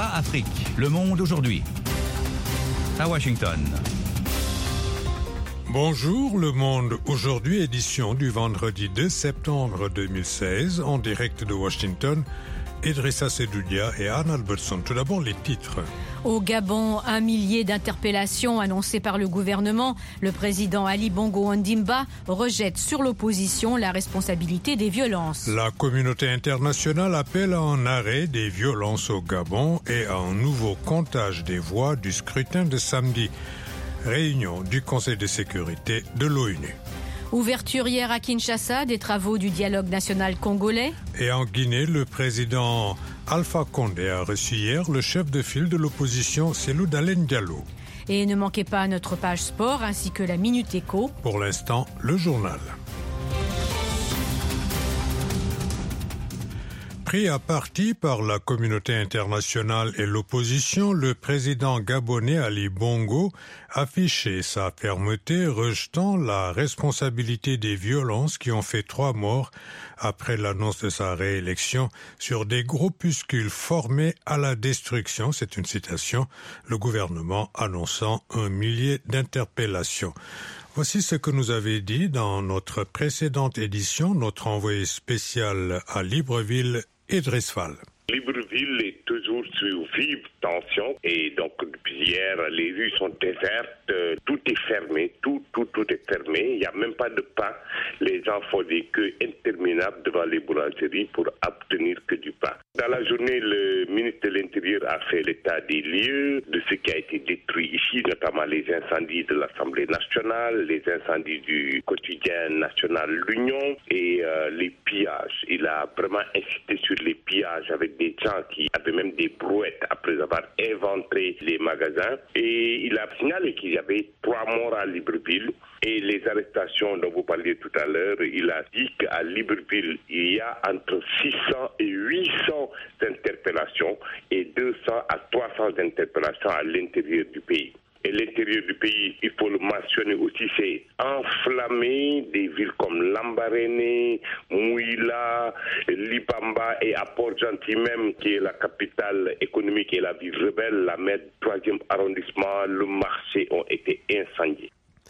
VOA Afrique, Le Monde aujourd'hui. À Washington. Bonjour, Le Monde aujourd'hui, édition du vendredi 2 septembre 2016, en direct de Washington. Idrissa Sedoudia et Anne Albertson. Tout d'abord, les titres. Au Gabon, 1 millier d'interpellations annoncées par le gouvernement. Le président Ali Bongo Ondimba rejette sur l'opposition la responsabilité des violences. La communauté internationale appelle à un arrêt des violences au Gabon et à un nouveau comptage des voix du scrutin de samedi. Réunion du Conseil de sécurité de l'ONU. Ouverture hier à Kinshasa des travaux du dialogue national congolais. Et en Guinée, le président Alpha Condé a reçu hier le chef de file de l'opposition Cellou Dalein Diallo. Et ne manquez pas notre page sport ainsi que la Minute Éco. Pour l'instant, le journal. Pris à partie par la communauté internationale et l'opposition, le président gabonais Ali Bongo affichait sa fermeté, rejetant la responsabilité des violences qui ont fait 3 morts après l'annonce de sa réélection sur des groupuscules formés à la destruction. C'est une citation, le gouvernement annonçant 1 millier d'interpellations. Voici ce que nous avait dit dans notre précédente édition notre envoyé spécial à Libreville, Idriss Fall. Libreville est toujours sous vive tension et donc depuis hier les rues sont désertes, tout est fermé, tout est fermé, il n'y a même pas de pain. Les gens font des queues interminables devant les boulangeries pour obtenir que du pain. Dans la journée, le ministre de l'Intérieur a fait l'état des lieux de ce qui a été détruit ici, notamment les incendies de l'Assemblée nationale, les incendies du quotidien national L'Union et les pillages. Il a vraiment insisté sur les pillages avec des gens qui avaient même des brouettes après avoir inventé les magasins. Et il a signalé qu'il y avait 3 morts à Libreville. Et les arrestations dont vous parliez tout à l'heure, il a dit qu'à Libreville, il y a entre 600 et 800 interpellations et 200 à 300 interpellations à l'intérieur du pays. Et l'intérieur du pays, il faut le mentionner aussi, c'est enflammé. Des villes comme Lambaréné, Mouila, Libamba et à Port-Gentil même, qui est la capitale économique et la ville rebelle, la mer du 3e arrondissement, le marché ont été incendiés.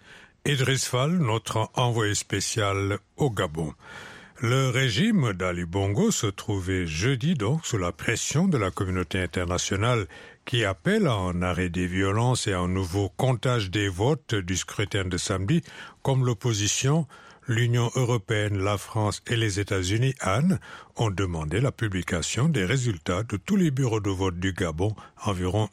Idriss Fall, notre envoyé spécial au Gabon. Le régime d'Ali Bongo se trouvait jeudi donc sous la pression de la communauté internationale qui appelle à un arrêt des violences et à un nouveau comptage des votes du scrutin de samedi, comme l'opposition, l'Union européenne, la France et les États-Unis, Anne, ont demandé la publication des résultats de tous les bureaux de vote du Gabon, environ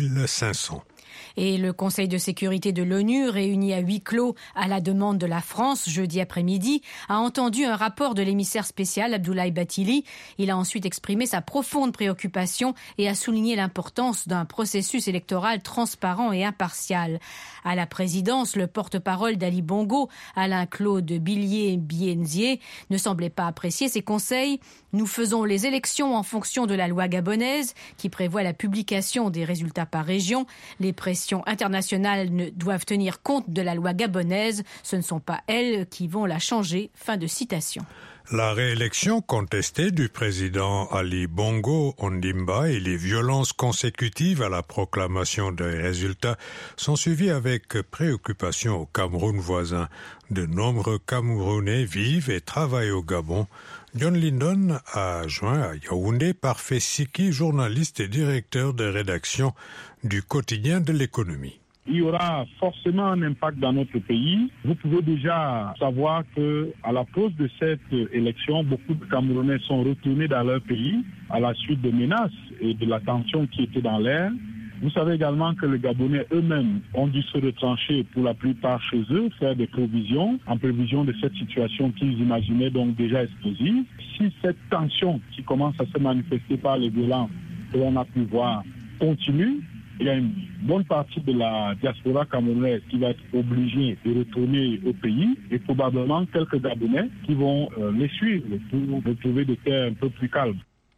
2500. Et le Conseil de sécurité de l'ONU, réuni à huis clos à la demande de la France jeudi après-midi, a entendu un rapport de l'émissaire spécial Abdoulaye Bathily. Il a ensuite exprimé sa profonde préoccupation et a souligné l'importance d'un processus électoral transparent et impartial. À la présidence, le porte-parole d'Ali Bongo, Alain-Claude Billier-Bienzier, ne semblait pas apprécier ces conseils. Nous faisons les élections en fonction de la loi gabonaise qui prévoit la publication des résultats par région. Les pressions internationales doivent tenir compte de la loi gabonaise. Ce ne sont pas elles qui vont la changer. Fin de citation. La réélection contestée du président Ali Bongo Ondimba et les violences consécutives à la proclamation des résultats sont suivies avec préoccupation au Cameroun voisin. De nombreux Camerounais vivent et travaillent au Gabon. John Lindon a joint à Yaoundé Parfait Siki, journaliste et directeur de rédaction du quotidien de l'économie. Il y aura forcément un impact dans notre pays. Vous pouvez déjà savoir que, à l'approche de cette élection, beaucoup de Camerounais sont retournés dans leur pays à la suite des menaces et de la tension qui était dans l'air. Vous savez également que les Gabonais eux-mêmes ont dû se retrancher pour la plupart chez eux, faire des provisions en prévision de cette situation qu'ils imaginaient donc déjà explosive. Si cette tension qui commence à se manifester par les violences que l'on a pu voir continue, il y a une bonne partie de la diaspora camerounaise qui va être obligée de retourner au pays et probablement quelques Gabonais qui vont les suivre pour retrouver des terres un peu plus calmes.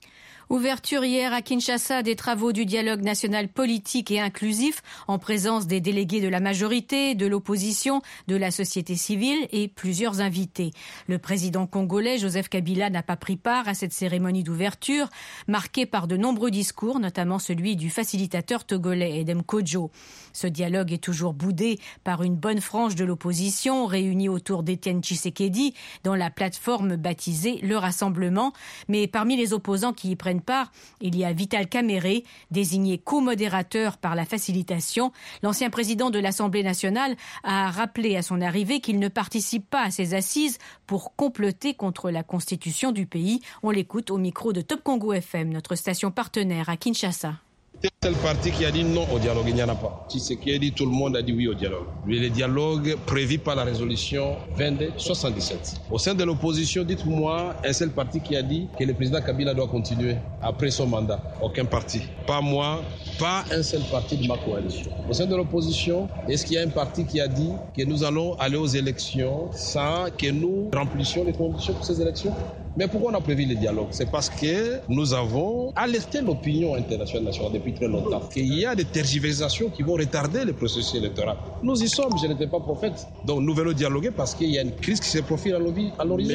Ouverture hier à Kinshasa des travaux du dialogue national politique et inclusif en présence des délégués de la majorité, de l'opposition, de la société civile et plusieurs invités. Le président congolais Joseph Kabila n'a pas pris part à cette cérémonie d'ouverture, marquée par de nombreux discours, notamment celui du facilitateur togolais Edem Kodjo. Ce dialogue est toujours boudé par une bonne frange de l'opposition réunie autour d'Étienne Tshisekedi dans la plateforme baptisée Le Rassemblement. Mais parmi les opposants qui y prennent part, il y a Vital Kamerhe, désigné co-modérateur par la facilitation. L'ancien président de l'Assemblée nationale a rappelé à son arrivée qu'il ne participe pas à ces assises pour comploter contre la constitution du pays. On l'écoute au micro de Top Congo FM, notre station partenaire à Kinshasa. C'est le parti qui a dit non au dialogue, il n'y en a pas. Tshisekedi, tout le monde a dit oui au dialogue. Le dialogue prévu par la résolution 2277. Au sein de l'opposition, dites-moi un seul parti qui a dit que le président Kabila doit continuer après son mandat. Aucun parti. Pas moi, pas un seul parti de ma coalition. Au sein de l'opposition, est-ce qu'il y a un parti qui a dit que nous allons aller aux élections sans que nous remplissions les conditions pour ces élections? Mais pourquoi on a prévu le dialogue? C'est parce que nous avons alerté l'opinion internationale depuis très longtemps qu'il y a des tergiversations qui vont retarder le processus électoral. Nous y sommes, je n'étais pas prophète. Donc nous venons dialoguer parce qu'il y a une crise qui se profile à l'horizon.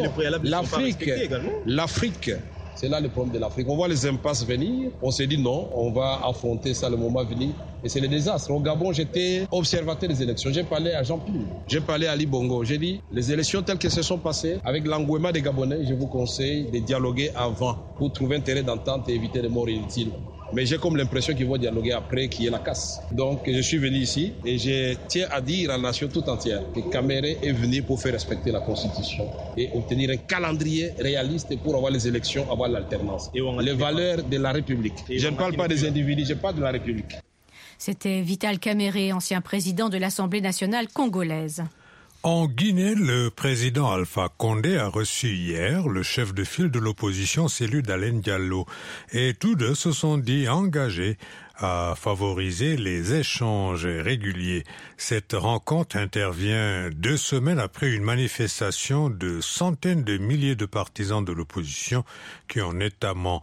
L'Afrique, c'est là le problème de l'Afrique. On voit les impasses venir, on s'est dit non, on va affronter ça le moment venu. Et c'est le désastre. Au Gabon, j'étais observateur des élections. J'ai parlé à Jean-Pierre, j'ai parlé à Ali Bongo. J'ai dit, les élections telles qu'elles se sont passées, avec l'engouement des Gabonais, je vous conseille de dialoguer avant pour trouver un terrain d'entente et éviter les morts inutiles. Mais j'ai comme l'impression qu'ils vont dialoguer après, qu'il y ait la casse. Donc je suis venu ici et je tiens à dire à la nation tout entière que Kamerhe est venu pour faire respecter la Constitution et obtenir un calendrier réaliste pour avoir les élections, avoir l'alternance. Les valeurs de la République. Je ne parle pas des individus, je parle de la République. C'était Vital Kamerhe, ancien président de l'Assemblée nationale congolaise. En Guinée, le président Alpha Condé a reçu hier le chef de file de l'opposition Cellou Dalein Diallo et tous deux se sont dit engagés à favoriser les échanges réguliers. Cette rencontre intervient 2 semaines après une manifestation de centaines de milliers de partisans de l'opposition qui ont notamment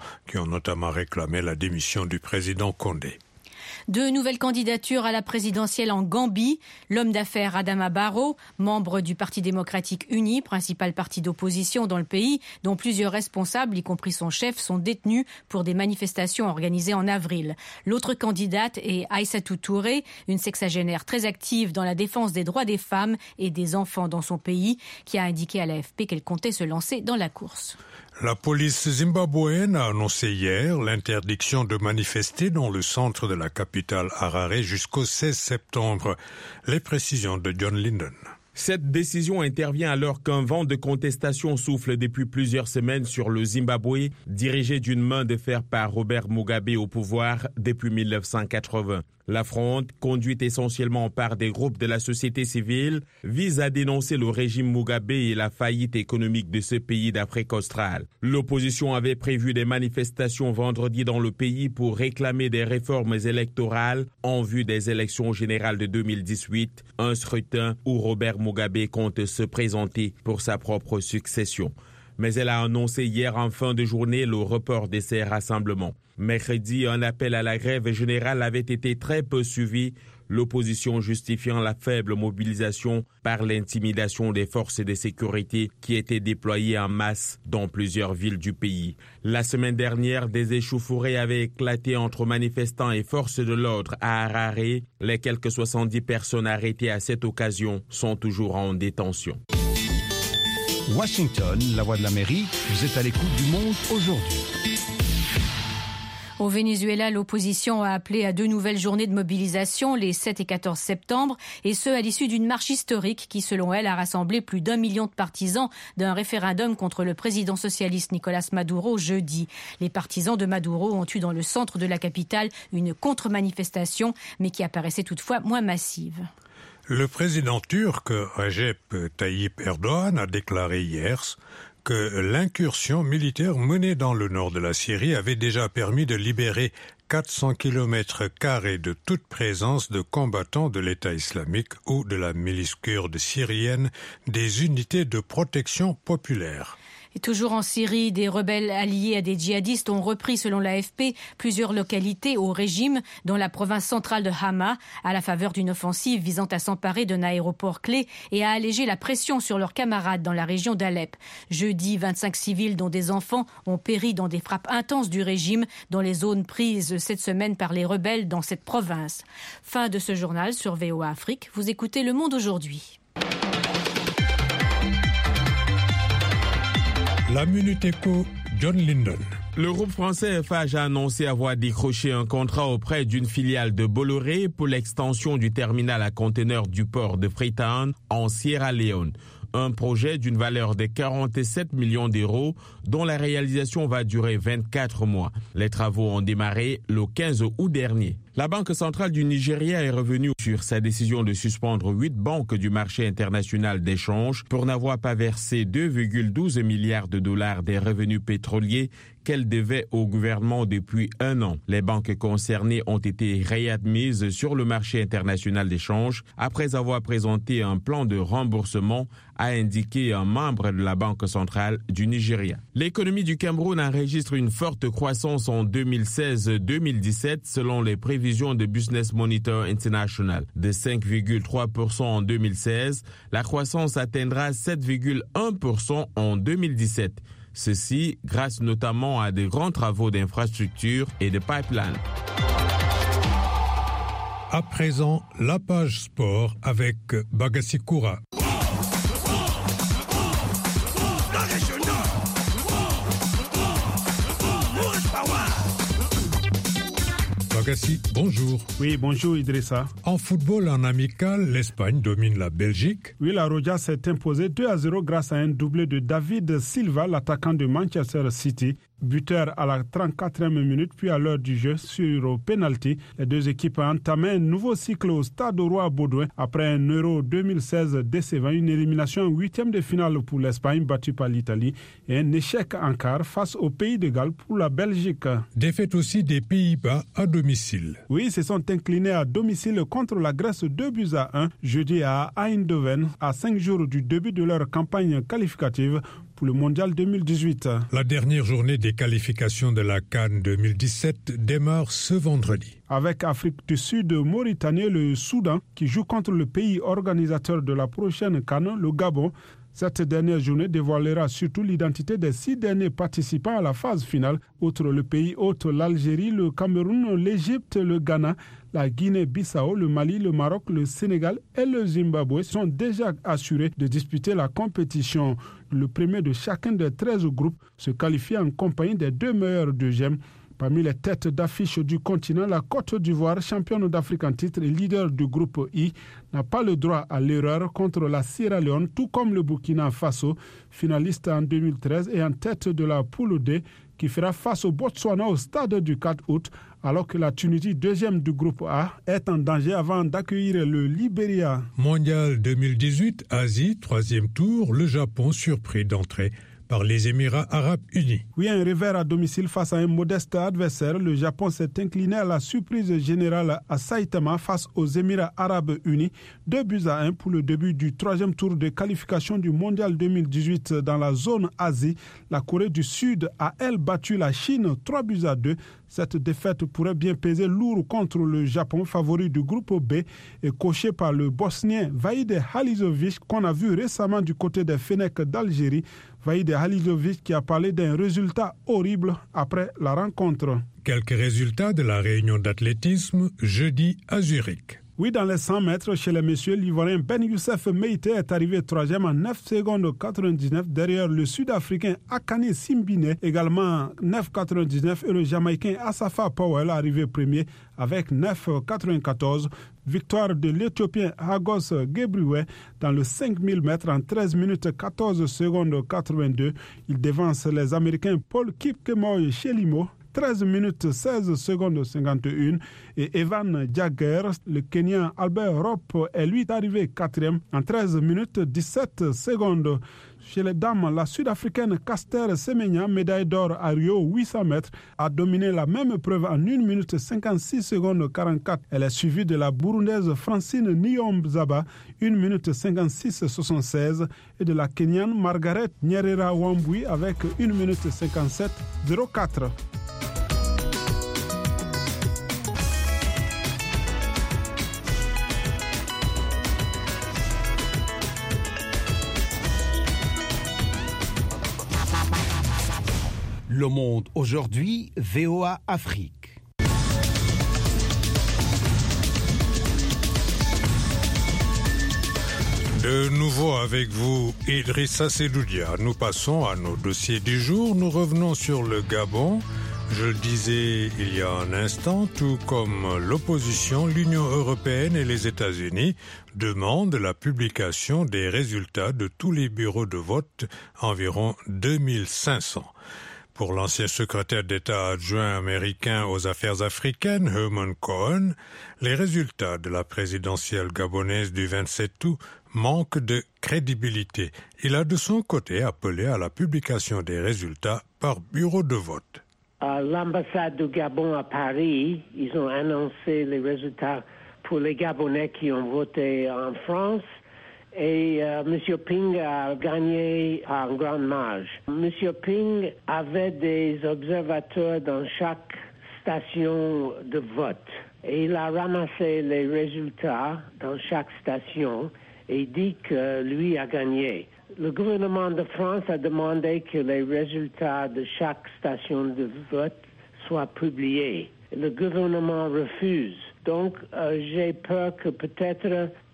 réclamé la démission du président Condé. 2 nouvelles candidatures à la présidentielle en Gambie. L'homme d'affaires Adama Barrow, membre du Parti démocratique uni, principal parti d'opposition dans le pays, dont plusieurs responsables, y compris son chef, sont détenus pour des manifestations organisées en avril. L'autre candidate est Aïssatou Touré, une sexagénaire très active dans la défense des droits des femmes et des enfants dans son pays, qui a indiqué à l'AFP qu'elle comptait se lancer dans la course. La police zimbabwéenne a annoncé hier l'interdiction de manifester dans le centre de la capitale Harare jusqu'au 16 septembre. Les précisions de John Linden. Cette décision intervient alors qu'un vent de contestation souffle depuis plusieurs semaines sur le Zimbabwe, dirigé d'une main de fer par Robert Mugabe au pouvoir depuis 1980. La fronde, conduite essentiellement par des groupes de la société civile, vise à dénoncer le régime Mugabe et la faillite économique de ce pays d'Afrique australe. L'opposition avait prévu des manifestations vendredi dans le pays pour réclamer des réformes électorales en vue des élections générales de 2018, un scrutin où Robert Mugabe compte se présenter pour sa propre succession. Mais elle a annoncé hier en fin de journée le report de ces rassemblements. Mercredi, un appel à la grève générale avait été très peu suivi, l'opposition justifiant la faible mobilisation par l'intimidation des forces de sécurité qui étaient déployées en masse dans plusieurs villes du pays. La semaine dernière, des échauffourées avaient éclaté entre manifestants et forces de l'ordre à Harare. Les quelques 70 personnes arrêtées à cette occasion sont toujours en détention. Washington, la voix de l'Amérique, vous êtes à l'écoute du monde aujourd'hui. Au Venezuela, l'opposition a appelé à 2 nouvelles journées de mobilisation les 7 et 14 septembre, et ce à l'issue d'une marche historique qui, selon elle, a rassemblé plus d'1 million de partisans d'un référendum contre le président socialiste Nicolás Maduro jeudi. Les partisans de Maduro ont eu dans le centre de la capitale une contre-manifestation, mais qui apparaissait toutefois moins massive. Le président turc Recep Tayyip Erdogan a déclaré hier que l'incursion militaire menée dans le nord de la Syrie avait déjà permis de libérer 400 km² de toute présence de combattants de l'État islamique ou de la milice kurde syrienne, des unités de protection populaire. Et toujours en Syrie, des rebelles alliés à des djihadistes ont repris, selon l'AFP, plusieurs localités au régime, dont la province centrale de Hama, à la faveur d'une offensive visant à s'emparer d'un aéroport clé et à alléger la pression sur leurs camarades dans la région d'Alep. Jeudi, 25 civils, dont des enfants, ont péri dans des frappes intenses du régime dans les zones prises cette semaine par les rebelles dans cette province. Fin de ce journal sur VOA Afrique. Vous écoutez Le Monde aujourd'hui. La Minute Éco, John Linden. Le groupe français Eiffage a annoncé avoir décroché un contrat auprès d'une filiale de Bolloré pour l'extension du terminal à conteneurs du port de Freetown en Sierra Leone. Un projet d'une valeur de 47 millions d'euros dont la réalisation va durer 24 mois. Les travaux ont démarré le 15 août dernier. La Banque centrale du Nigeria est revenue sur sa décision de suspendre 8 banques du marché international d'échange pour n'avoir pas versé 2,12 milliards de dollars des revenus pétroliers qu'elles devaient au gouvernement depuis 1 an. Les banques concernées ont été réadmises sur le marché international d'échange après avoir présenté un plan de remboursement, a indiqué un membre de la Banque centrale du Nigeria. L'économie du Cameroun enregistre une forte croissance en 2016-2017 selon les prévisions de Business Monitor International. De 5,3% en 2016, la croissance atteindra 7,1% en 2017. Ceci grâce notamment à de grands travaux d'infrastructures et de pipelines. À présent, la page sport avec Bagassi Koura. Bagassi, bonjour. Oui, bonjour Idrissa. En football en amical, l'Espagne domine la Belgique. Oui, la Roja s'est imposée 2-0 grâce à un doublé de David Silva, l'attaquant de Manchester City. Buteur à la 34e minute, puis à l'heure du jeu sur penalty. Les deux équipes ont entamé un nouveau cycle au Stade Roi-Baudouin après un Euro 2016 décevant, une élimination en 8e de finale pour l'Espagne battue par l'Italie et un échec en quart face au Pays de Galles pour la Belgique. Défaite aussi des Pays-Bas à domicile. Oui, ils se sont inclinés à domicile contre la Grèce 2-1 jeudi à Eindhoven, à 5 jours du début de leur campagne qualificative pour le Mondial 2018. La dernière journée des qualifications de la CAN 2017 démarre ce vendredi. Avec Afrique du Sud, Mauritanie et le Soudan qui jouent contre le pays organisateur de la prochaine CAN, le Gabon. Cette dernière journée dévoilera surtout l'identité des 6 derniers participants à la phase finale. Outre le pays hôte, l'Algérie, le Cameroun, l'Égypte, le Ghana, la Guinée-Bissau, le Mali, le Maroc, le Sénégal et le Zimbabwe sont déjà assurés de disputer la compétition. Le premier de chacun des 13 groupes se qualifie en compagnie des 2 meilleurs deuxièmes. Parmi les têtes d'affiche du continent, la Côte d'Ivoire, championne d'Afrique en titre et leader du groupe I, n'a pas le droit à l'erreur contre la Sierra Leone, tout comme le Burkina Faso, finaliste en 2013 et en tête de la poule D, qui fera face au Botswana au stade du 4 août, alors que la Tunisie, deuxième du groupe A, est en danger avant d'accueillir le Libéria. Mondial 2018, Asie, 3e tour, le Japon surpris d'entrée par les Émirats Arabes Unis. Oui, un revers à domicile face à un modeste adversaire. Le Japon s'est incliné à la surprise générale à Saitama face aux Émirats Arabes Unis. 2-1 pour le début du 3e tour de qualification du Mondial 2018 dans la zone Asie. La Corée du Sud a, elle, battu la Chine 3-2. Cette défaite pourrait bien peser lourd contre le Japon, favori du groupe B, et coché par le Bosnien Vaïd Halilović, qu'on a vu récemment du côté des Fennecs d'Algérie. Vaïd Halilović qui a parlé d'un résultat horrible après la rencontre. Quelques résultats de la réunion d'athlétisme jeudi à Zurich. Oui, dans les 100 mètres, chez les messieurs, l'Ivoirien Ben Youssef Meïté est arrivé 3e en 9 secondes 99 derrière le Sud-Africain Akane Simbine, également 9,99 et le Jamaïcain Asafa Powell arrivé premier avec 9,94. Victoire de l'Éthiopien Hagos Gebreway dans le 5000 mètres en 13 minutes 14 secondes 82. Il devance les Américains Paul Kipkemoy Chelimo 13 minutes 16 secondes 51 et Evan Jagger, le Kenyan Albert Ropp est lui arrivé 4e en 13 minutes 17 secondes. Chez les dames, la Sud-Africaine Caster Semenya, médaille d'or à Rio 800 mètres, a dominé la même épreuve en 1 minute 56 secondes 44. Elle est suivie de la Burundaise Francine Niyombzaba, 1 minute 56 76, et de la Kenyane Margaret Nyerera Wambui avec 1 minute 57 04. Le Monde aujourd'hui, VOA Afrique. De nouveau avec vous, Idrissa Seloudia. Nous passons à nos dossiers du jour. Nous revenons sur le Gabon. Je le disais il y a un instant, tout comme l'opposition, l'Union européenne et les États-Unis demandent la publication des résultats de tous les bureaux de vote, environ 2500. Pour l'ancien secrétaire d'État adjoint américain aux affaires africaines, Herman Cohen, les résultats de la présidentielle gabonaise du 27 août manquent de crédibilité. Il a de son côté appelé à la publication des résultats par bureau de vote. À l'ambassade du Gabon à Paris, ils ont annoncé les résultats pour les Gabonais qui ont voté en France. Et M. Ping a gagné en grande marge. M. Ping avait des observateurs dans chaque station de vote. Et il a ramassé les résultats dans chaque station et dit que lui a gagné. Le gouvernement de France a demandé que les résultats de chaque station de vote soient publiés. Le gouvernement refuse. Donc, j'ai peur que peut-être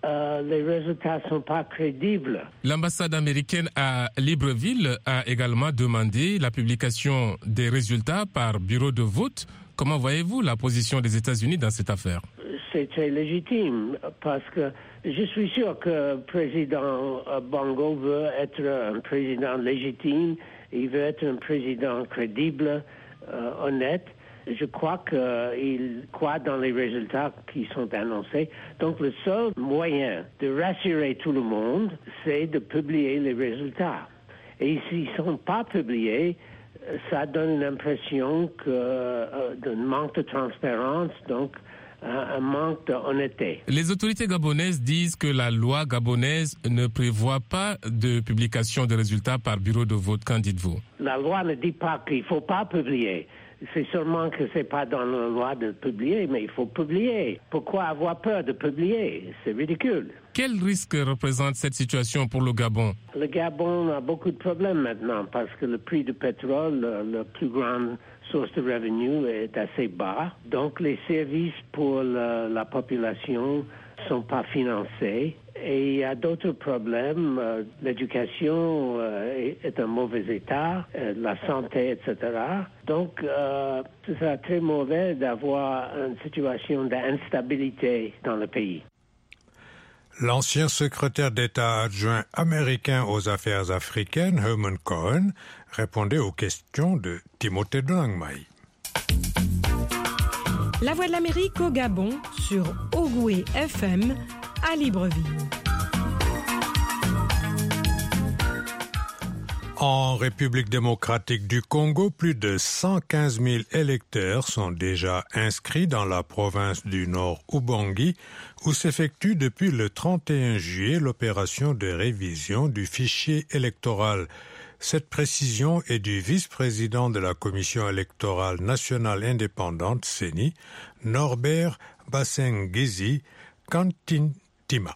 les résultats ne sont pas crédibles. L'ambassade américaine à Libreville a également demandé la publication des résultats par bureau de vote. Comment voyez-vous la position des États-Unis dans cette affaire? C'est très légitime parce que je suis sûr que le président Bongo veut être un président légitime, il veut être un président crédible, honnête. Je crois qu'il croit dans les résultats qui sont annoncés. Donc, le seul moyen de rassurer tout le monde, c'est de publier les résultats. Et s'ils ne sont pas publiés, ça donne l'impression d'un manque de transparence, donc un manque d'honnêteté. Les autorités gabonaises disent que la loi gabonaise ne prévoit pas de publication de résultats par bureau de vote. Qu'en dites-vous? La loi ne dit pas qu'il ne faut pas publier. C'est seulement que c'est pas dans la loi de publier, mais il faut publier. Pourquoi avoir peur de publier? C'est ridicule. Quel risque représente cette situation pour le Gabon? Le Gabon a beaucoup de problèmes maintenant parce que le prix du pétrole, la plus grande source de revenus, est assez bas. Donc les services pour la population sont pas financés. Et il y a d'autres problèmes. L'éducation est en mauvais état, la santé, etc. Donc, ce sera très mauvais d'avoir une situation d'instabilité dans le pays. L'ancien secrétaire d'État adjoint américain aux affaires africaines, Herman Cohen, répondait aux questions de Timothée Dolangmai. La Voix de l'Amérique au Gabon sur Ogoué FM à Libreville. En République démocratique du Congo, plus de 115 000 électeurs sont déjà inscrits dans la province du Nord Ubangi, où s'effectue depuis le 31 juillet l'opération de révision du fichier électoral. Cette précision est du vice-président de la Commission électorale nationale indépendante, CENI, Norbert Bassengezi Kantintima.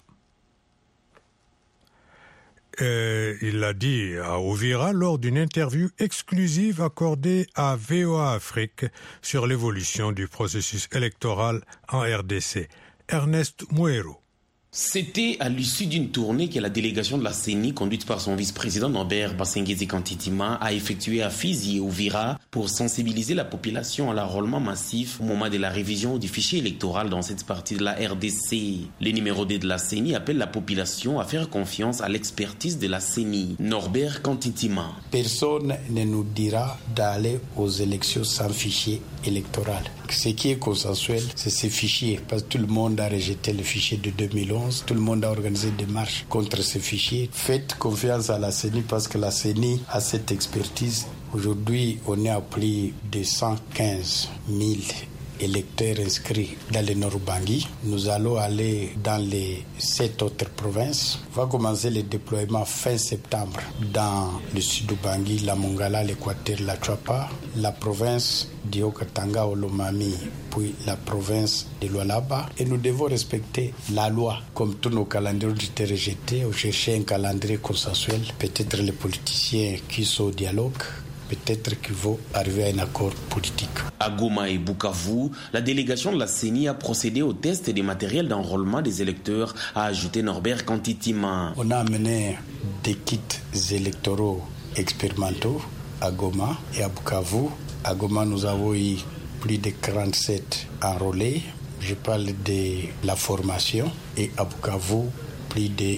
Il l'a dit à Ouvira lors d'une interview exclusive accordée à VOA Afrique sur l'évolution du processus électoral en RDC. Ernest Mouero. C'était à l'issue d'une tournée que la délégation de la CENI, conduite par son vice-président Norbert Basengezi Kantitima, a effectué à Fizi et Uvira pour sensibiliser la population à l'enrôlement massif au moment de la révision du fichier électoral dans cette partie de la RDC. Le numéro 2 de la CENI appelle la population à faire confiance à l'expertise de la CENI. Norbert Kantitima. Personne ne nous dira d'aller aux élections sans fichier électoral. Ce qui est consensuel, c'est ces fichiers, parce que tout le monde a rejeté le fichier de 2011, tout le monde a organisé des marches contre ces fichiers. Faites confiance à la CENI parce que la CENI a cette expertise. Aujourd'hui, on est à plus de 115 000 électeurs inscrits dans le Nord-Bangui. Nous allons aller dans les 7 autres provinces. On va commencer le déploiement fin septembre dans le Sud-Bangui, la Mongala, l'Équateur, la Chouapa, la province du Haut-Katanga, Olomami, puis la province de Lualaba. Et nous devons respecter la loi. Comme tous nos calendriers ont été rejetés, on cherchait un calendrier consensuel. Peut-être les politiciens qui sont au dialogue, peut-être qu'il faut arriver à un accord politique. À Goma et Bukavu, la délégation de la CENI a procédé au test des matériels d'enrôlement des électeurs, a ajouté Norbert Kantitima. On a amené des kits électoraux expérimentaux à Goma et à Bukavu. À Goma, nous avons eu plus de 47 enrôlés. Je parle de la formation. Et à Bukavu, plus de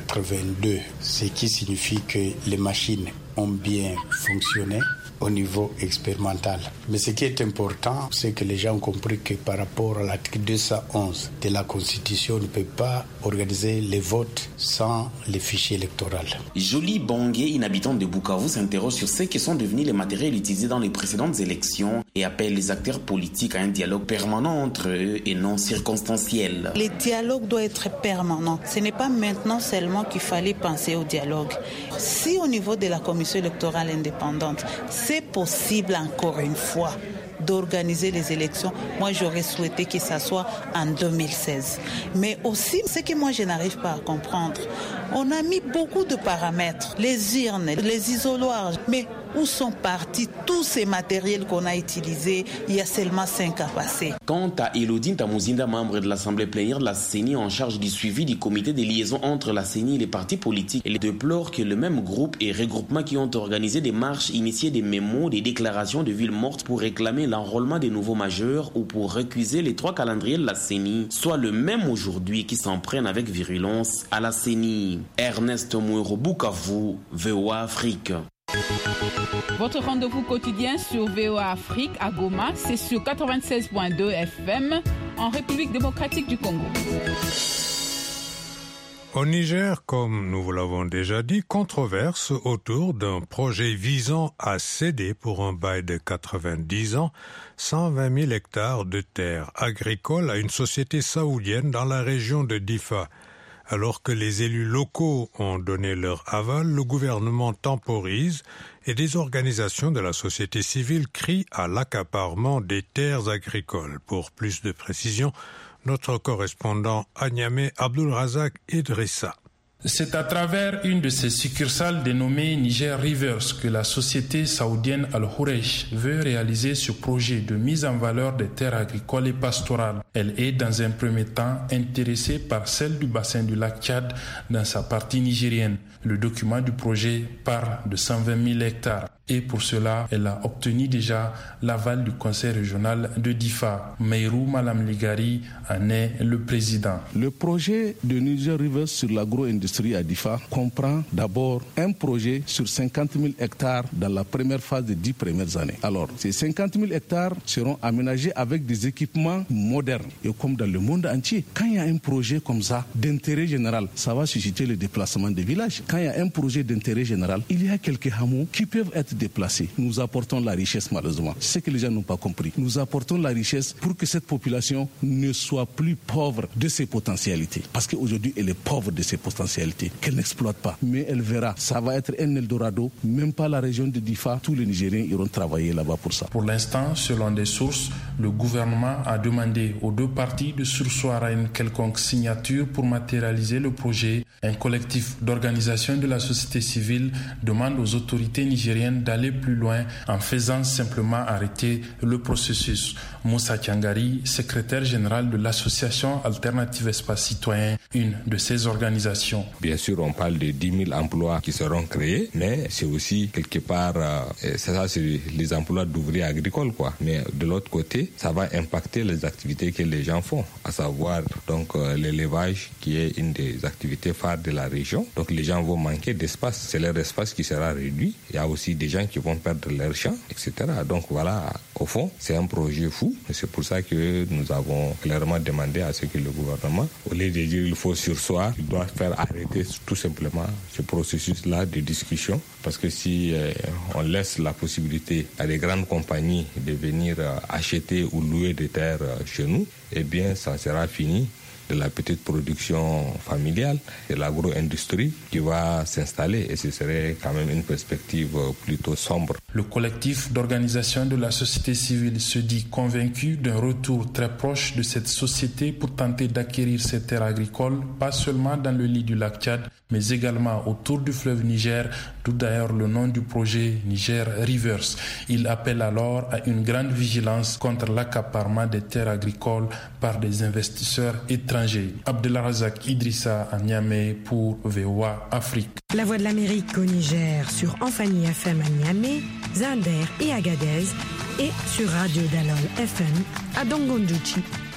82. Ce qui signifie que les machines ont bien fonctionné au niveau expérimental. Mais ce qui est important, c'est que les gens ont compris que par rapport à l'article 211 de la Constitution, on ne peut pas organiser les votes sans les fichiers électoraux. Jolie Bangé, une habitante de Bukavu, s'interroge sur ce que sont devenus les matériels utilisés dans les précédentes élections et appelle les acteurs politiques à un dialogue permanent entre eux et non circonstanciel. Le dialogue doit être permanent. Ce n'est pas maintenant seulement qu'il fallait penser au dialogue. Si au niveau de la commission électorale indépendante, c'est possible encore une fois d'organiser les élections, moi j'aurais souhaité que ça soit en 2016. Mais aussi, ce que moi je n'arrive pas à comprendre, on a mis beaucoup de paramètres, les urnes, les isoloirs, mais où sont partis tous ces matériels qu'on a utilisés il y a seulement 5 ans passés? Quant à Elodine Tamuzinda, membre de l'Assemblée plénière de la CENI en charge du suivi du comité de liaison entre la CENI et les partis politiques, elle déplore que le même groupe et regroupements qui ont organisé des marches, initié des mémos, des déclarations de villes mortes pour réclamer l'enrôlement des nouveaux majeurs ou pour récuser les 3 calendriers de la CENI, soit le même aujourd'hui qui s'en prennent avec virulence à la CENI. Ernest Mouero, Bukavu, VOA Afrique. Votre rendez-vous quotidien sur VOA Afrique à Goma, c'est sur 96.2 FM en République démocratique du Congo. Au Niger, comme nous vous l'avons déjà dit, controverse autour d'un projet visant à céder pour un bail de 90 ans 120 000 hectares de terres agricoles à une société saoudienne dans la région de Difa. Alors que les élus locaux ont donné leur aval, le gouvernement temporise et des organisations de la société civile crient à l'accaparement des terres agricoles. Pour plus de précisions, notre correspondant à Niamey, Abdulrazak Idrissa. C'est à travers une de ses succursales dénommée Niger Rivers que la société saoudienne Al-Houreich veut réaliser ce projet de mise en valeur des terres agricoles et pastorales. Elle est dans un premier temps intéressée par celle du bassin du lac Tchad dans sa partie nigérienne. Le document du projet parle de 120 000 hectares. Et pour cela, elle a obtenu déjà l'aval du conseil régional de Difa. Meirou Malam Ligari en est le président. Le projet de Niger Rivers sur l'agro-industrie à Difa comprend d'abord un projet sur 50 000 hectares dans la première phase des 10 premières années. Alors, ces 50 000 hectares seront aménagés avec des équipements modernes. Et comme dans le monde entier, quand il y a un projet comme ça d'intérêt général, ça va susciter le déplacement des villages. Quand il y a un projet d'intérêt général, il y a quelques hameaux qui peuvent être déplacés. Nous apportons la richesse malheureusement. C'est ce que les gens n'ont pas compris. Nous apportons la richesse pour que cette population ne soit plus pauvre de ses potentialités. Parce qu'aujourd'hui, elle est pauvre de ses potentialités, qu'elle n'exploite pas. Mais elle verra, ça va être un Eldorado. Même pas la région de Difa, tous les Nigériens iront travailler là-bas pour ça. Pour l'instant, selon des sources, le gouvernement a demandé aux 2 parties de surseoir à une quelconque signature pour matérialiser le projet. Un collectif d'organisation de la société civile demande aux autorités nigériennes d'aller plus loin en faisant simplement arrêter le processus. Moussa Tiangari, secrétaire général de l'association Alternative Espace Citoyen, une de ces organisations. Bien sûr, on parle de 10 000 emplois qui seront créés, mais c'est aussi quelque part, ça c'est les emplois d'ouvriers agricoles, quoi. Mais de l'autre côté, ça va impacter les activités que les gens font, à savoir donc l'élevage qui est une des activités phares de la région. Donc les gens vont manquer d'espace, c'est leur espace qui sera réduit. Il y a aussi des gens qui vont perdre leurs champs, etc. Donc voilà, au fond, c'est un projet fou. Et c'est pour ça que nous avons clairement demandé à ce que le gouvernement, au lieu de dire il faut surseoir, il doit faire arrêter tout simplement ce processus-là de discussion. Parce que si on laisse la possibilité à des grandes compagnies de venir acheter ou louer des terres chez nous, eh bien ça sera fini de la petite production familiale, de l'agro-industrie qui va s'installer, et ce serait quand même une perspective plutôt sombre. Le collectif d'organisation de la société civile se dit convaincu d'un retour très proche de cette société pour tenter d'acquérir ces terres agricoles, pas seulement dans le lit du lac Tchad, mais également autour du fleuve Niger, d'où d'ailleurs le nom du projet Niger Rivers. Il appelle alors à une grande vigilance contre l'accaparement des terres agricoles par des investisseurs étrangers. Abdelrazak Idrissa à Niamey pour VOA Afrique. La Voix de l'Amérique au Niger sur Amphani FM à Niamey, Zinder et Agadez, et sur Radio Dalol FM à Dongondouchi.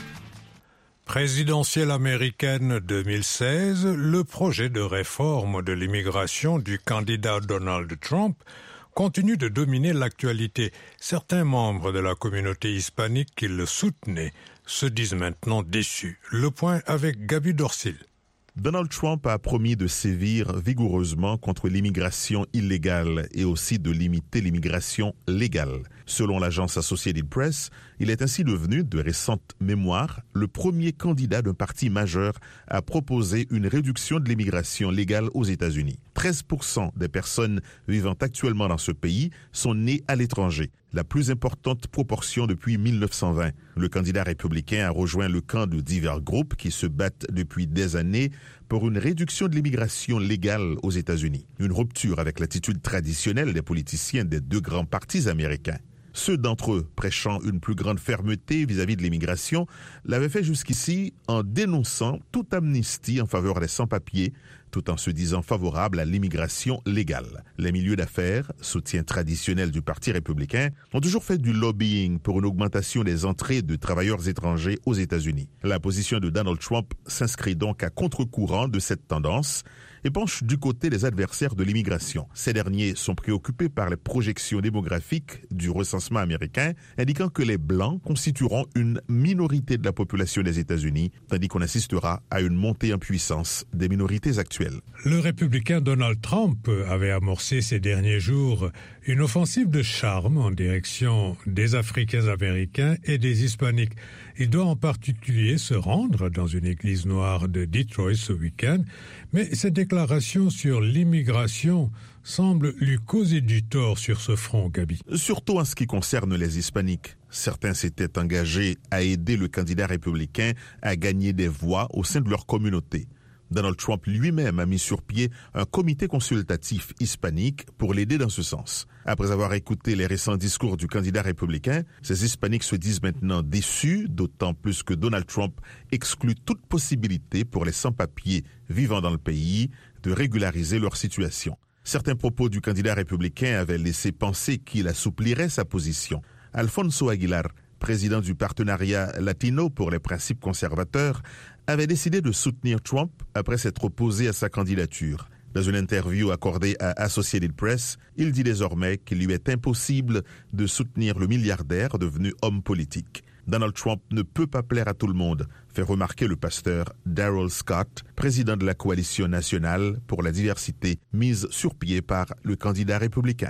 Présidentielle américaine 2016, le projet de réforme de l'immigration du candidat Donald Trump continue de dominer l'actualité. Certains membres de la communauté hispanique qui le soutenaient se disent maintenant déçus. Le point avec Gabi Dorsil. Donald Trump a promis de sévir vigoureusement contre l'immigration illégale et aussi de limiter l'immigration légale. Selon l'agence Associated Press, il est ainsi devenu, de récentes mémoires, le premier candidat d'un parti majeur à proposer une réduction de l'immigration légale aux États-Unis. 13% des personnes vivant actuellement dans ce pays sont nées à l'étranger, la plus importante proportion depuis 1920. Le candidat républicain a rejoint le camp de divers groupes qui se battent depuis des années pour une réduction de l'immigration légale aux États-Unis. Une rupture avec l'attitude traditionnelle des politiciens des deux grands partis américains. Ceux d'entre eux prêchant une plus grande fermeté vis-à-vis de l'immigration l'avaient fait jusqu'ici en dénonçant toute amnistie en faveur des sans-papiers, tout en se disant favorables à l'immigration légale. Les milieux d'affaires, soutien traditionnel du Parti républicain, ont toujours fait du lobbying pour une augmentation des entrées de travailleurs étrangers aux États-Unis. La position de Donald Trump s'inscrit donc à contre-courant de cette tendance et penche du côté des adversaires de l'immigration. Ces derniers sont préoccupés par les projections démographiques du recensement américain, indiquant que les Blancs constitueront une minorité de la population des États-Unis, tandis qu'on assistera à une montée en puissance des minorités actuelles. Le républicain Donald Trump avait amorcé ces derniers jours une offensive de charme en direction des Africains-Américains et des Hispaniques. Il doit en particulier se rendre dans une église noire de Detroit ce week-end, mais cette déclaration sur l'immigration semble lui causer du tort sur ce front, Gabi. Surtout en ce qui concerne les Hispaniques. Certains s'étaient engagés à aider le candidat républicain à gagner des voix au sein de leur communauté. Donald Trump lui-même a mis sur pied un comité consultatif hispanique pour l'aider dans ce sens. Après avoir écouté les récents discours du candidat républicain, ces hispaniques se disent maintenant déçus, d'autant plus que Donald Trump exclut toute possibilité pour les sans-papiers vivant dans le pays de régulariser leur situation. Certains propos du candidat républicain avaient laissé penser qu'il assouplirait sa position. Alfonso Aguilar, président du partenariat latino pour les principes conservateurs, avait décidé de soutenir Trump après s'être opposé à sa candidature. Dans une interview accordée à Associated Press, il dit désormais qu'il lui est impossible de soutenir le milliardaire devenu homme politique. Donald Trump ne peut pas plaire à tout le monde, fait remarquer le pasteur Darrell Scott, président de la Coalition nationale pour la diversité, mise sur pied par le candidat républicain.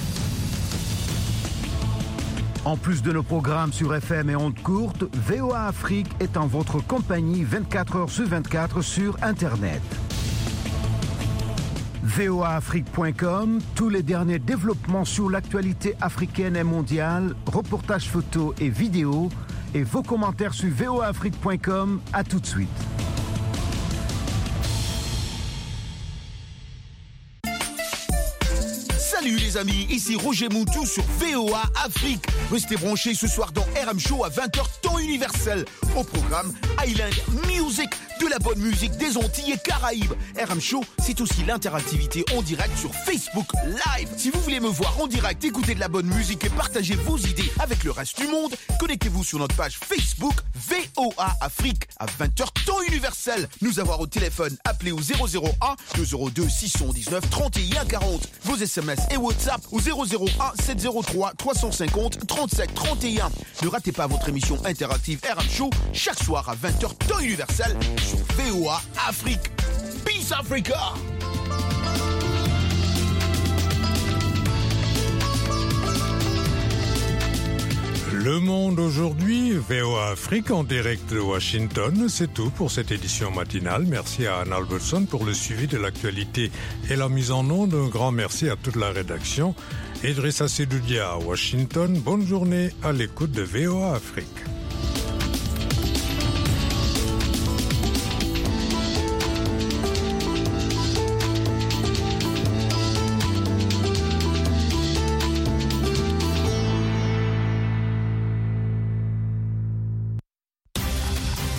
En plus de nos programmes sur FM et ondes courtes, VOA Afrique est en votre compagnie 24 heures sur 24 sur Internet. voaafrique.com, tous les derniers développements sur l'actualité africaine et mondiale, reportages photos et vidéos, et vos commentaires sur voaafrique.com. À tout de suite. Salut les les amis, ici Roger Moutou sur VOA Afrique. Restez branchés ce soir dans RM Show à 20h temps universel. Au programme Island Music, de la bonne musique des Antilles et Caraïbes. RM Show, c'est aussi l'interactivité en direct sur Facebook Live. Si vous voulez me voir en direct, écouter de la bonne musique et partager vos idées avec le reste du monde, connectez-vous sur notre page Facebook VOA Afrique à 20h temps universel. Nous avoir au téléphone, appelez au 001 202 619 31 40. Vos SMS et WhatsApp au 001 703 350 37 31. Ne ratez pas votre émission interactive RM Show chaque soir à 20h temps universel sur VOA Afrique. Peace Africa! Le Monde aujourd'hui, VOA Afrique en direct de Washington. C'est tout pour cette édition matinale. Merci à Anne Albertson pour le suivi de l'actualité et la mise en onde. Un grand merci à toute la rédaction. Idrissa Sedoudia à Washington. Bonne journée à l'écoute de VOA Afrique.